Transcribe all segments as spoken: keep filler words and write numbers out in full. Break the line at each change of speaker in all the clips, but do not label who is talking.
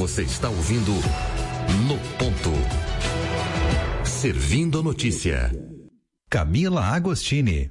Você está ouvindo No Ponto. Servindo a notícia.
Camila Agostini.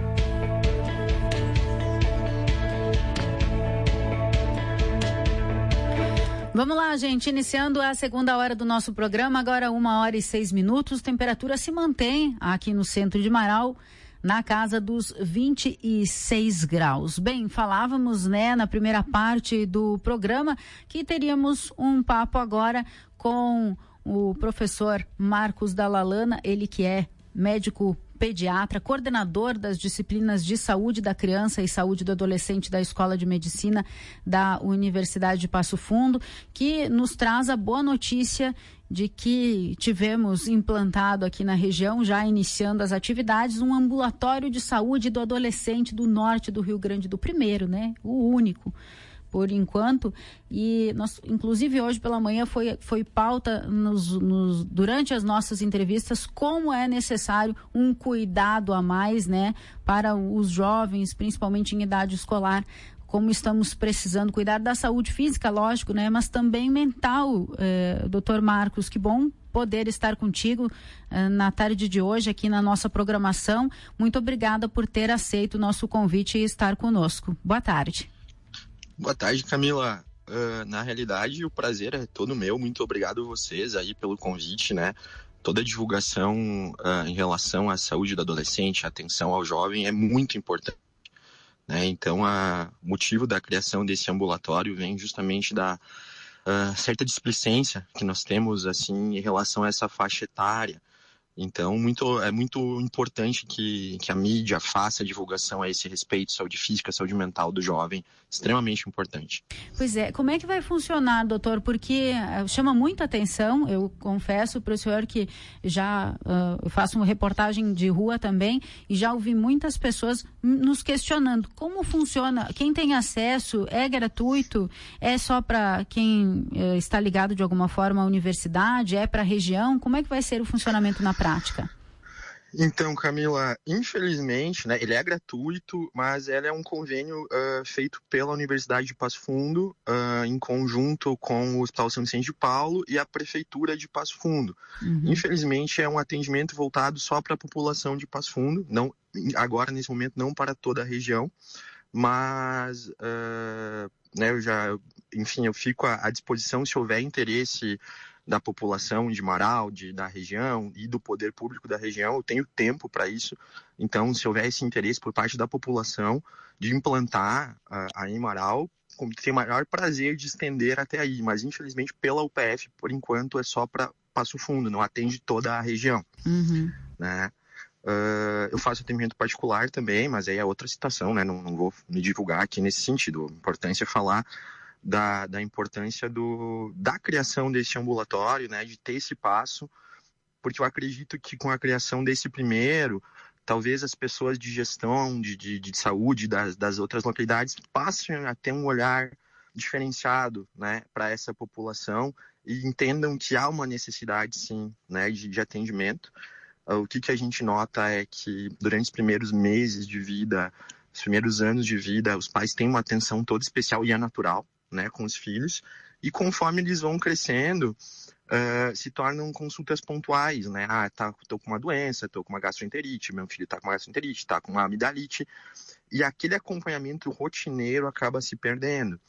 Vamos lá, gente, iniciando a segunda hora do nosso programa, agora uma hora e seis minutos, temperatura se mantém aqui no centro de Marau, na casa dos vinte e seis graus. Bem, falávamos, né, na primeira parte do programa que teríamos um papo agora com o professor Marcos Dallalana, ele que é médico pediatra, coordenador das disciplinas de saúde da criança e saúde do adolescente da Escola de Medicina da Universidade de Passo Fundo, que nos traz a boa notícia de que tivemos implantado aqui na região, já iniciando as atividades, um ambulatório de saúde do adolescente do norte do Rio Grande do Primeiro, né? O único, por enquanto, e nós, inclusive hoje pela manhã foi, foi pauta nos, nos, durante as nossas entrevistas como é necessário um cuidado a mais, né, para os jovens, principalmente em idade escolar, como estamos precisando cuidar da saúde física, lógico, né, mas também mental, eh, doutor Marcos, que bom poder estar contigo eh, na tarde de hoje aqui na nossa programação. Muito obrigada por ter aceito o nosso convite e estar conosco. Boa tarde.
Boa tarde, Camila. Uh, na realidade, o prazer é todo meu. Muito obrigado a vocês aí pelo convite, né? Toda a divulgação uh, em relação à saúde do adolescente, a atenção ao jovem é muito importante, né? Então, o motivo da criação desse ambulatório vem justamente da uh, certa displicência que nós temos, assim, em relação a essa faixa etária. Então, muito, é muito importante que, que a mídia faça a divulgação a esse respeito, saúde física, saúde mental do jovem, extremamente importante.
Pois é, como é que vai funcionar, doutor? Porque uh, chama muita atenção, eu confesso para o senhor que já uh, eu faço uma reportagem de rua também e já ouvi muitas pessoas nos questionando como funciona, quem tem acesso, é gratuito, é só para quem uh, está ligado de alguma forma à universidade, é para a região, como é que vai ser o funcionamento na prática? Prática.
Então, Camila, infelizmente, né, ele é gratuito, mas ele é um convênio uh, feito pela Universidade de Passo Fundo, uh, em conjunto com o Hospital São Vicente de Paulo e a Prefeitura de Passo Fundo. Uhum. Infelizmente, é um atendimento voltado só para a população de Passo Fundo, não, agora, nesse momento, não para toda a região, mas, uh, né, eu já, enfim, eu fico à, à disposição se houver interesse da população de Marau, de, da região e do poder público da região, eu tenho tempo para isso. Então, se houver esse interesse por parte da população de implantar uh, aí em Marau, tem maior prazer de estender até aí, mas infelizmente pela U P F, por enquanto, é só para Passo Fundo, não atende toda a região. Uhum. Né? Uh, eu faço atendimento particular também, mas aí é outra situação, né? Não, não vou me divulgar aqui nesse sentido. A importância é falar Da, da importância do, da criação desse ambulatório, né, de ter esse passo, porque eu acredito que com a criação desse primeiro, talvez as pessoas de gestão de, de, de saúde das, das outras localidades passem a ter um olhar diferenciado, né, para essa população e entendam que há uma necessidade, sim, né, de, de atendimento. Uh, o que, que a gente nota é que durante os primeiros meses de vida, os primeiros anos de vida, os pais têm uma atenção toda especial e é natural, né, com os filhos, e conforme eles vão crescendo, uh, se tornam consultas pontuais, né, ah, tá, tô com uma doença, tô com uma gastroenterite, meu filho tá com uma gastroenterite, tá com uma amidalite, e aquele acompanhamento rotineiro acaba se perdendo,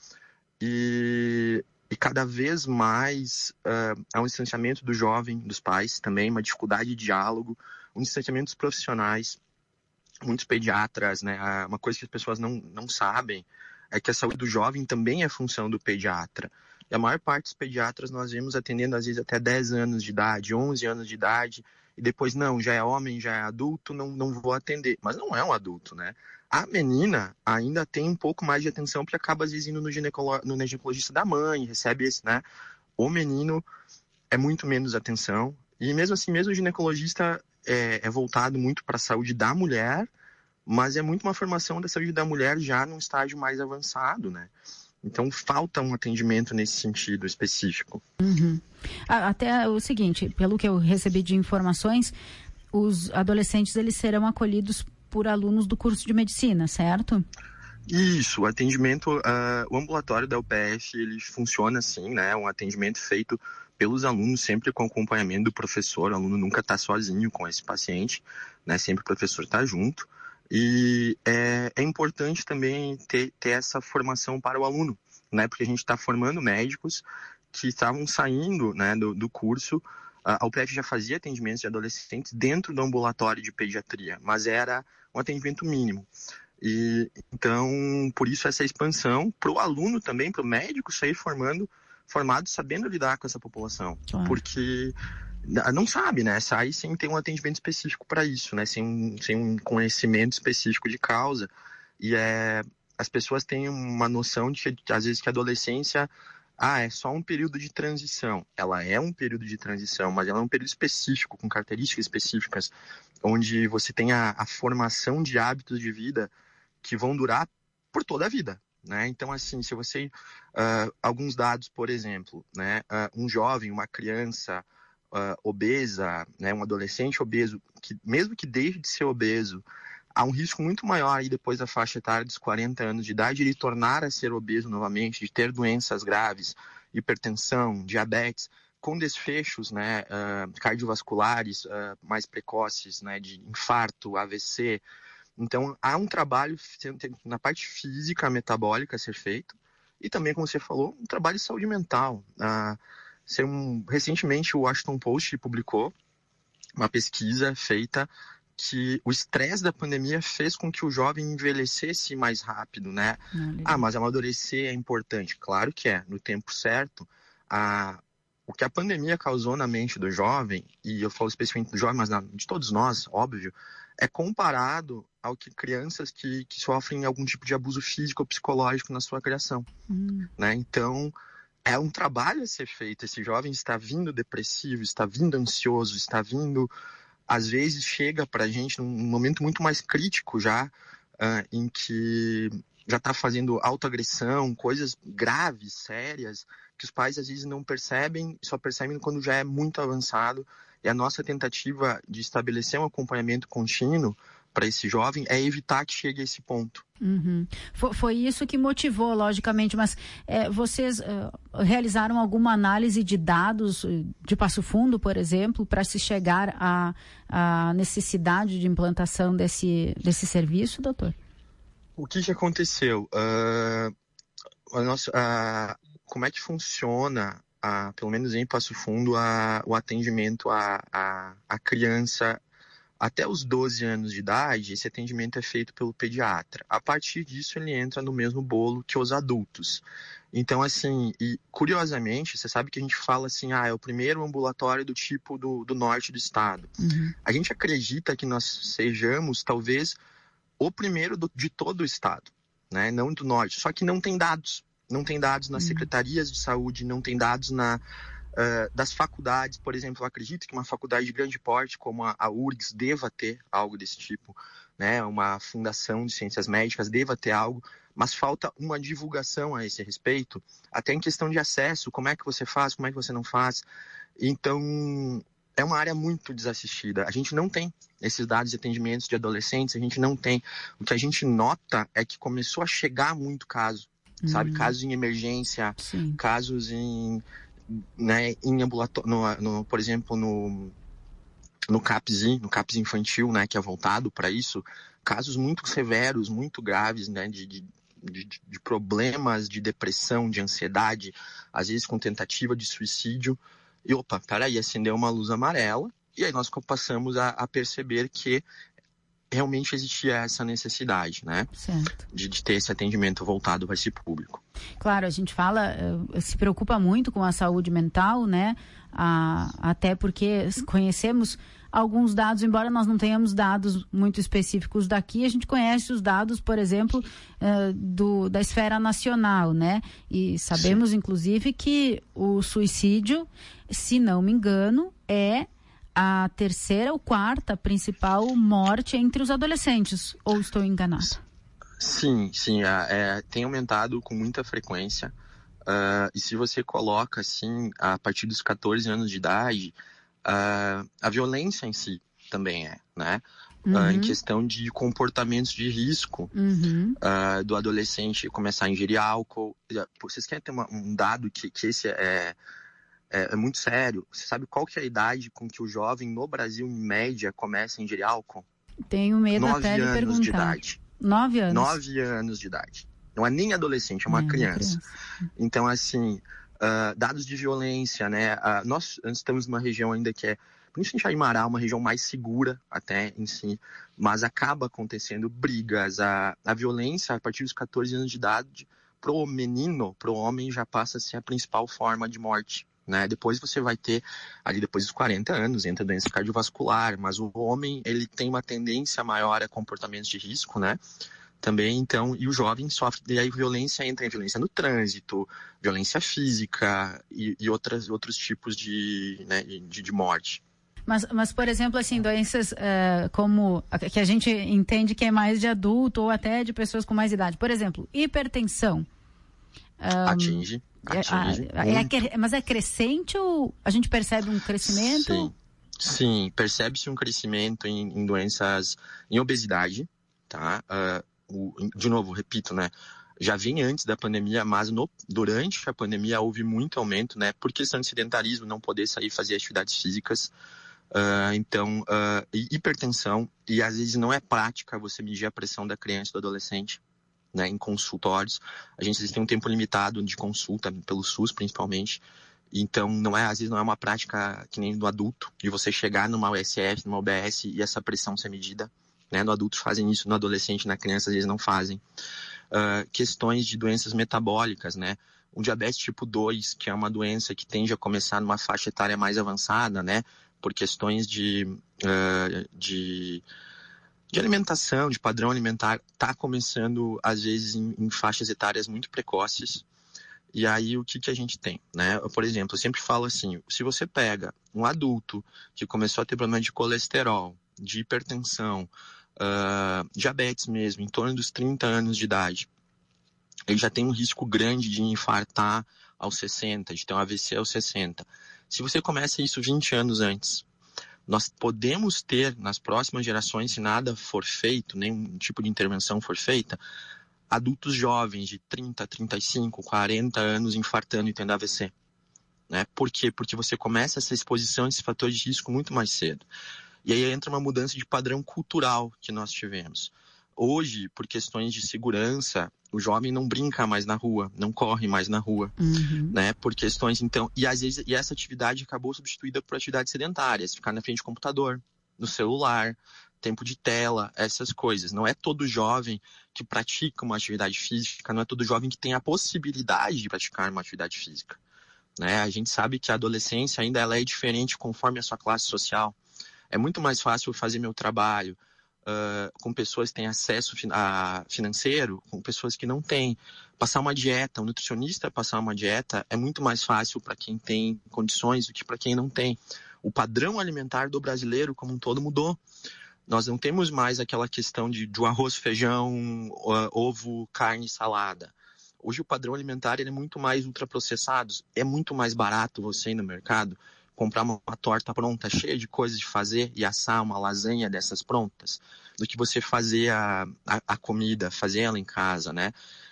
e, e cada vez mais uh, há um distanciamento do jovem, dos pais também, uma dificuldade de diálogo, um distanciamento dos profissionais, muitos pediatras, né, uma coisa que as pessoas não, não sabem, é que a saúde do jovem também é função do pediatra. E a maior parte dos pediatras nós vemos atendendo às vezes até dez anos de idade, onze anos de idade, e depois não, já é homem, já é adulto, não, não vou atender. Mas não é um adulto, né? A menina ainda tem um pouco mais de atenção, porque acaba às vezes indo no, ginecolo- no ginecologista da mãe, recebe esse, né? O menino é muito menos atenção, e mesmo assim, mesmo o ginecologista é, é voltado muito para a saúde da mulher, mas é muito uma formação da saúde da mulher já num estágio mais avançado, né? Então falta um atendimento nesse sentido específico.
Uhum. Até o seguinte, pelo que eu recebi de informações, os adolescentes eles serão acolhidos por alunos do curso de medicina, certo?
Isso, o atendimento, uh, o ambulatório da U P F, ele funciona assim, né? Um atendimento feito pelos alunos, sempre com acompanhamento do professor. O aluno nunca está sozinho com esse paciente, né? Sempre o professor está junto. E é, é importante também ter, ter essa formação para o aluno, né? Porque a gente está formando médicos que estavam saindo, né, do, do curso. A U P F já fazia atendimentos de adolescentes dentro do ambulatório de pediatria, mas era um atendimento mínimo. E então, por isso essa expansão para o aluno também, para o médico sair formando, formado sabendo lidar com essa população, claro. Porque não sabe, né? Sai sem ter um atendimento específico para isso, né? Sem um, sem um conhecimento específico de causa. E é, as pessoas têm uma noção de que, às vezes, que a adolescência, ah, é só um período de transição. Ela é um período de transição, mas ela é um período específico, com características específicas, onde você tem a, a formação de hábitos de vida que vão durar por toda a vida, né? Então, assim, se você... Uh, alguns dados, por exemplo, né? Uh, um jovem, uma criança uh, obesa, né? Um adolescente obeso, que mesmo que deixe de ser obeso, há um risco muito maior aí depois da faixa etária dos quarenta anos de idade, de ele tornar a ser obeso novamente, de ter doenças graves, hipertensão, diabetes, com desfechos, né, uh, cardiovasculares uh, mais precoces, né, de infarto, A V C. Então, há um trabalho na parte física, metabólica a ser feito, e também, como você falou, um trabalho de saúde mental. Uh, ser um, recentemente, o Washington Post publicou uma pesquisa feita que o estresse da pandemia fez com que o jovem envelhecesse mais rápido, né? Não, ah, mas amadurecer é importante. Claro que é, no tempo certo. A, o que a pandemia causou na mente do jovem, e eu falo especificamente do jovem, mas na, de todos nós, óbvio, é comparado ao que crianças que, que sofrem algum tipo de abuso físico ou psicológico na sua criação. Hum. Né? Então, é um trabalho a ser feito. Esse jovem está vindo depressivo, está vindo ansioso, está vindo... Às vezes chega para a gente num momento muito mais crítico já, uh, em que já está fazendo autoagressão, coisas graves, sérias, que os pais às vezes não percebem, só percebem quando já é muito avançado. E a nossa tentativa de estabelecer um acompanhamento contínuo para esse jovem é evitar que chegue a esse ponto.
Uhum. Foi, foi isso que motivou, logicamente, mas é, vocês uh, realizaram alguma análise de dados de Passo Fundo, por exemplo, para se chegar à, à necessidade de implantação desse, desse serviço, doutor?
O que, que aconteceu? Uh, a nossa, uh, como é que funciona, uh, pelo menos em Passo Fundo, uh, o atendimento à, à, à criança? Até os doze anos de idade, esse atendimento é feito pelo pediatra. A partir disso, ele entra no mesmo bolo que os adultos. Então, assim, e curiosamente, você sabe que a gente fala assim, ah, é o primeiro ambulatório do tipo do, do norte do estado. Uhum. A gente acredita que nós sejamos, talvez, o primeiro do, de todo o estado, né? Não do norte. Só que não tem dados. Não tem dados nas uhum. secretarias de saúde, não tem dados na... Uh, das faculdades, por exemplo, eu acredito que uma faculdade de grande porte como a, a U R G S deva ter algo desse tipo, né? Uma fundação de ciências médicas deva ter algo, mas falta uma divulgação a esse respeito, até em questão de acesso, como é que você faz, como é que você não faz. Então, é uma área muito desassistida. A gente não tem esses dados de atendimentos de adolescentes, a gente não tem. O que a gente nota é que começou a chegar muito caso, hum. sabe? Casos em emergência, Sim. casos em... Né, em ambulatório, no, no, por exemplo, no, no CAPS, no CAPS infantil, né, que é voltado para isso, casos muito severos, muito graves, né, de, de, de, de problemas de depressão, de ansiedade, às vezes com tentativa de suicídio. E opa, peraí, acendeu uma luz amarela, e aí nós passamos a, a perceber que realmente existia essa necessidade, né?
Certo.
De, de ter esse atendimento voltado para esse público.
Claro, a gente fala, uh, se preocupa muito com a saúde mental, né? Ah, até porque conhecemos alguns dados, embora nós não tenhamos dados muito específicos daqui, a gente conhece os dados, por exemplo, uh, do, da esfera nacional, né? E sabemos, Sim. inclusive, que o suicídio, se não me engano, é a terceira ou quarta principal morte entre os adolescentes, ou estou enganada?
Sim, sim, é, é, tem aumentado com muita frequência, uh, e se você coloca, assim, a partir dos catorze anos de idade, uh, a violência em si também é, né? uhum. uh, em questão de comportamentos de risco
uhum.
uh, do adolescente começar a ingerir álcool. Vocês querem ter uma, um dado que, que esse é, é, é muito sério? Você sabe qual que é a idade com que o jovem no Brasil, em média, começa a ingerir álcool?
Tenho medo
Nove
até de
anos
perguntar.
de idade.
Nove anos?
Nove anos de idade. Não é nem adolescente, é uma,
é,
criança.
uma criança.
Então, assim, uh, dados de violência, né? Uh, nós estamos numa região ainda que é, principalmente a Marau, uma região mais segura até em si, mas acaba acontecendo brigas. A, a violência, a partir dos catorze anos de idade, pro menino, pro homem, já passa a ser a principal forma de morte. Né? Depois você vai ter, ali depois dos quarenta anos, entra a doença cardiovascular, mas o homem, ele tem uma tendência maior a comportamentos de risco, né? Também, então, e o jovem sofre, e aí violência entra em violência no trânsito, violência física e, e outras, outros tipos de, né, de, de morte.
Mas, mas, por exemplo, assim, doenças uh, como, que a gente entende que é mais de adulto ou até de pessoas com mais idade. Por exemplo, hipertensão. Um,
atinge, atinge.
É, é, é, mas é crescente ou a gente percebe um crescimento?
Sim, sim, percebe-se um crescimento em, em doenças, em obesidade, tá? Uh, o, de novo, repito, né? Já vinha antes da pandemia, mas no, durante a pandemia houve muito aumento, né? Por questão de sedentarismo, não poder sair fazer atividades físicas. Uh, então, uh, hipertensão, e às vezes não é prática você medir a pressão da criança e do adolescente. Né, em consultórios, a gente tem um tempo limitado de consulta pelo SUS principalmente, então não é, às vezes não é uma prática que nem do adulto, de você chegar numa U S F, numa U B S e essa pressão ser medida, né, no adulto fazem isso, no adolescente, na criança às vezes não fazem. Uh, questões de doenças metabólicas, né, o diabetes tipo dois, que é uma doença que tende a começar numa faixa etária mais avançada, né, por questões de, uh, de de alimentação, de padrão alimentar, está começando, às vezes, em, em faixas etárias muito precoces. E aí, o que, que a gente tem, né? Por exemplo, eu sempre falo assim, se você pega um adulto que começou a ter problema de colesterol, de hipertensão, uh, diabetes mesmo, em torno dos trinta anos de idade, ele já tem um risco grande de infartar aos sessenta, de ter um A V C aos sessenta. Se você começa isso vinte anos antes, nós podemos ter, nas próximas gerações, se nada for feito, nenhum tipo de intervenção for feita, adultos jovens de trinta, trinta e cinco, quarenta anos infartando e tendo A V C. Né? Por quê? Porque você começa essa exposição a esses fatores de risco muito mais cedo. E aí entra uma mudança de padrão cultural que nós tivemos. Hoje, por questões de segurança, o jovem não brinca mais na rua, não corre mais na rua,
uhum.
né? Por questões, então, e às vezes e essa atividade acabou substituída por atividades sedentárias, ficar na frente do computador, no celular, tempo de tela, essas coisas. Não é todo jovem que pratica uma atividade física, não é todo jovem que tem a possibilidade de praticar uma atividade física, né? A gente sabe que a adolescência ainda ela é diferente conforme a sua classe social. É muito mais fácil fazer meu trabalho Uh, com pessoas que têm acesso a financeiro, com pessoas que não têm. Passar uma dieta, um nutricionista passar uma dieta é muito mais fácil para quem tem condições do que para quem não tem. O padrão alimentar do brasileiro como um todo mudou. Nós não temos mais aquela questão de, de arroz, feijão, uh, ovo, carne, salada. Hoje o padrão alimentar ele é muito mais ultraprocessado. É muito mais barato você ir no mercado comprar uma, uma torta pronta, cheia de coisas de fazer e assar uma lasanha dessas prontas, do que você fazer a, a, a comida, fazer ela em casa, né?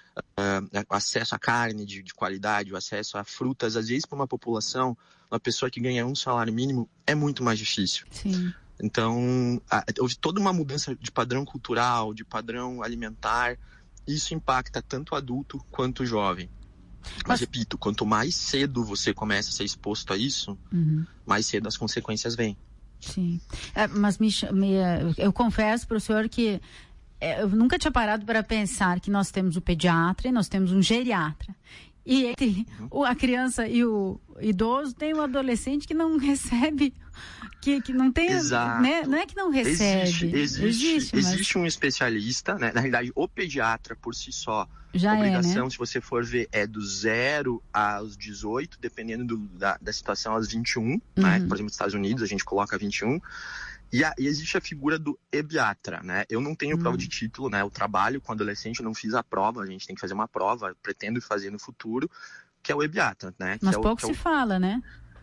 Uh, acesso a carne de, de qualidade, o acesso a frutas, às vezes para uma população, uma pessoa que ganha um salário mínimo, é muito mais difícil.
Sim.
Então, a, houve toda uma mudança de padrão cultural, de padrão alimentar, isso impacta tanto o adulto quanto o jovem. Mas, Mas, repito, quanto mais cedo você começa a ser exposto a isso, uhum. mais cedo as consequências vêm.
Sim. É, mas me, me, eu confesso para o senhor que é, eu nunca tinha parado para pensar que nós temos o pediatra e nós temos um geriatra. E entre uhum. a criança e o idoso tem o adolescente que não recebe, que, que não tem, né? Não é que não recebe.
Existe, existe, existe, mas... existe um especialista, né? Na realidade, o pediatra por si só,
já
a obrigação,
é, né?
se você for ver, é do zero aos dezoito, dependendo do, da, da situação, aos vinte e um, uhum. né? Por exemplo, nos Estados Unidos, a gente coloca vinte e um. E, a, e existe a figura do ebiatra, né? Eu não tenho hum. prova de título, né? Eu trabalho com adolescente, eu não fiz a prova, a gente tem que fazer uma prova, pretendo fazer no futuro, que é o ebiatra, né?
Mas
que é
pouco
o, que
se
é o...
fala, né?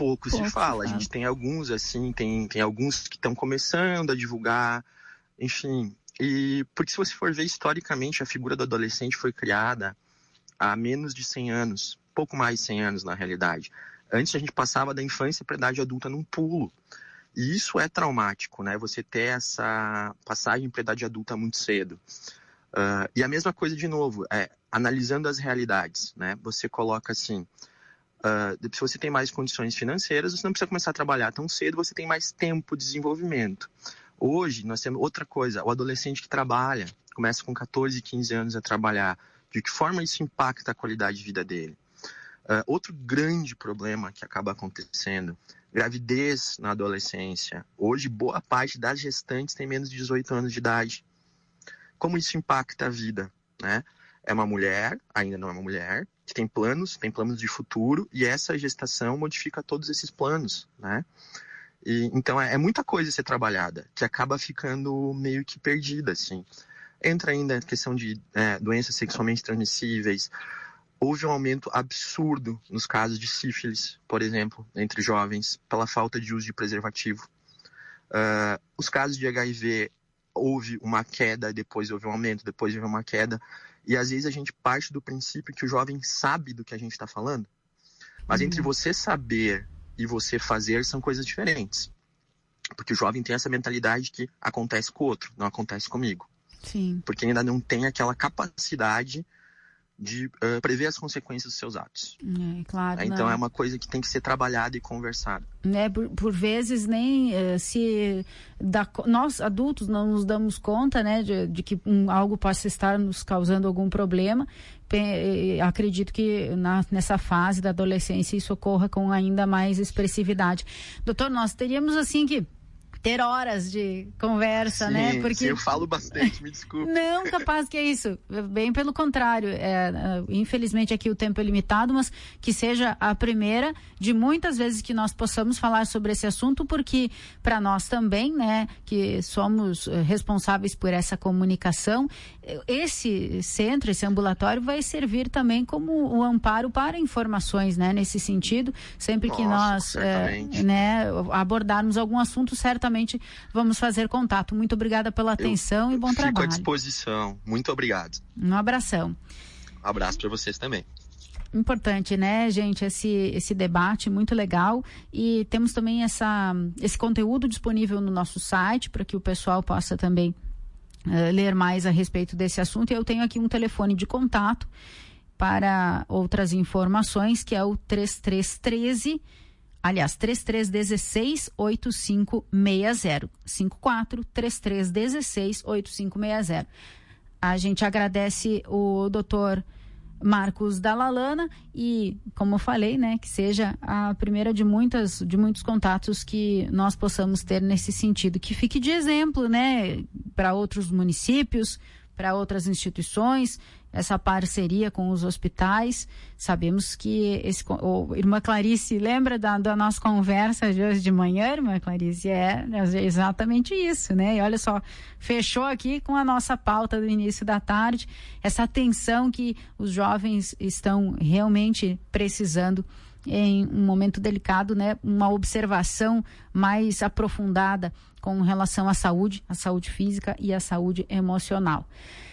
pouco,
pouco
se fala.
fala.
A gente tem alguns, assim, tem, tem alguns que estão começando a divulgar, enfim. E porque se você for ver historicamente, a figura do adolescente foi criada há menos de cem anos, pouco mais de cem anos na realidade. Antes a gente passava da infância para a idade adulta num pulo. E isso é traumático, né? Você ter essa passagem para a idade adulta muito cedo. Uh, e a mesma coisa de novo, é, analisando as realidades, né? Você coloca assim, uh, se você tem mais condições financeiras, você não precisa começar a trabalhar tão cedo, você tem mais tempo de desenvolvimento. Hoje, nós temos outra coisa, o adolescente que trabalha, começa com catorze, quinze anos a trabalhar, de que forma isso impacta a qualidade de vida dele? Uh, outro grande problema que acaba acontecendo, gravidez na adolescência. Hoje, boa parte das gestantes tem menos de dezoito anos de idade. Como isso impacta a vida, né? É uma mulher, ainda não é uma mulher, que tem planos, tem planos de futuro, e essa gestação modifica todos esses planos, né? E, então, é, é muita coisa a ser trabalhada, que acaba ficando meio que perdida, assim. Entra ainda a questão de é, doenças sexualmente transmissíveis. Houve um aumento absurdo nos casos de sífilis, por exemplo, entre jovens, pela falta de uso de preservativo. Uh, os casos de H I V, houve uma queda, depois houve um aumento, depois houve uma queda. E às vezes a gente parte do princípio que o jovem sabe do que a gente está falando. Mas uhum. entre você saber e você fazer são coisas diferentes. Porque o jovem tem essa mentalidade que acontece com o outro, não acontece comigo.
Sim.
Porque ainda não tem aquela capacidade de uh, prever as consequências dos seus atos.
É, claro.
É, então
não.
é uma coisa que tem que ser trabalhada e conversada.
É, por, por vezes nem uh, se dá, nós adultos não nos damos conta, né, de, de que um, algo possa estar nos causando algum problema. Pe- acredito que na, nessa fase da adolescência isso ocorra com ainda mais expressividade. Doutor, nós teríamos assim que ter horas de conversa,
sim,
né? Porque
sim, eu falo bastante, me desculpe.
Não, capaz que é isso. Bem pelo contrário. É, infelizmente aqui o tempo é limitado, mas que seja a primeira de muitas vezes que nós possamos falar sobre esse assunto, porque para nós também, né, que somos responsáveis por essa comunicação, esse centro, esse ambulatório vai servir também como o amparo para informações, né, nesse sentido. Sempre Nossa, que nós é, né, abordarmos algum assunto, certamente vamos fazer contato. Muito obrigada pela atenção eu e bom
fico
trabalho.
Fico à disposição. Muito obrigado.
Um abração.
Um abraço para vocês também.
Importante, né, gente, esse, esse debate muito legal, e temos também essa, esse conteúdo disponível no nosso site para que o pessoal possa também uh, ler mais a respeito desse assunto. E eu tenho aqui um telefone de contato para outras informações, que é o três três um três, aliás, três três um seis, oito cinco seis zero, cinco quatro três três um seis, oito cinco seis zero. A gente agradece o doutor Marcos Dalalana e, como eu falei, né, que seja a primeira de muitas, de muitos contatos que nós possamos ter nesse sentido, que fique de exemplo, né, para outros municípios, para outras instituições, essa parceria com os hospitais. Sabemos que esse, oh, irmã Clarice, lembra da, da nossa conversa de hoje de manhã, irmã Clarice? É, é exatamente isso, né? E olha só, fechou aqui com a nossa pauta do início da tarde, essa atenção que os jovens estão realmente precisando em um momento delicado, né? Uma observação mais aprofundada com relação à saúde, à saúde física e à saúde emocional.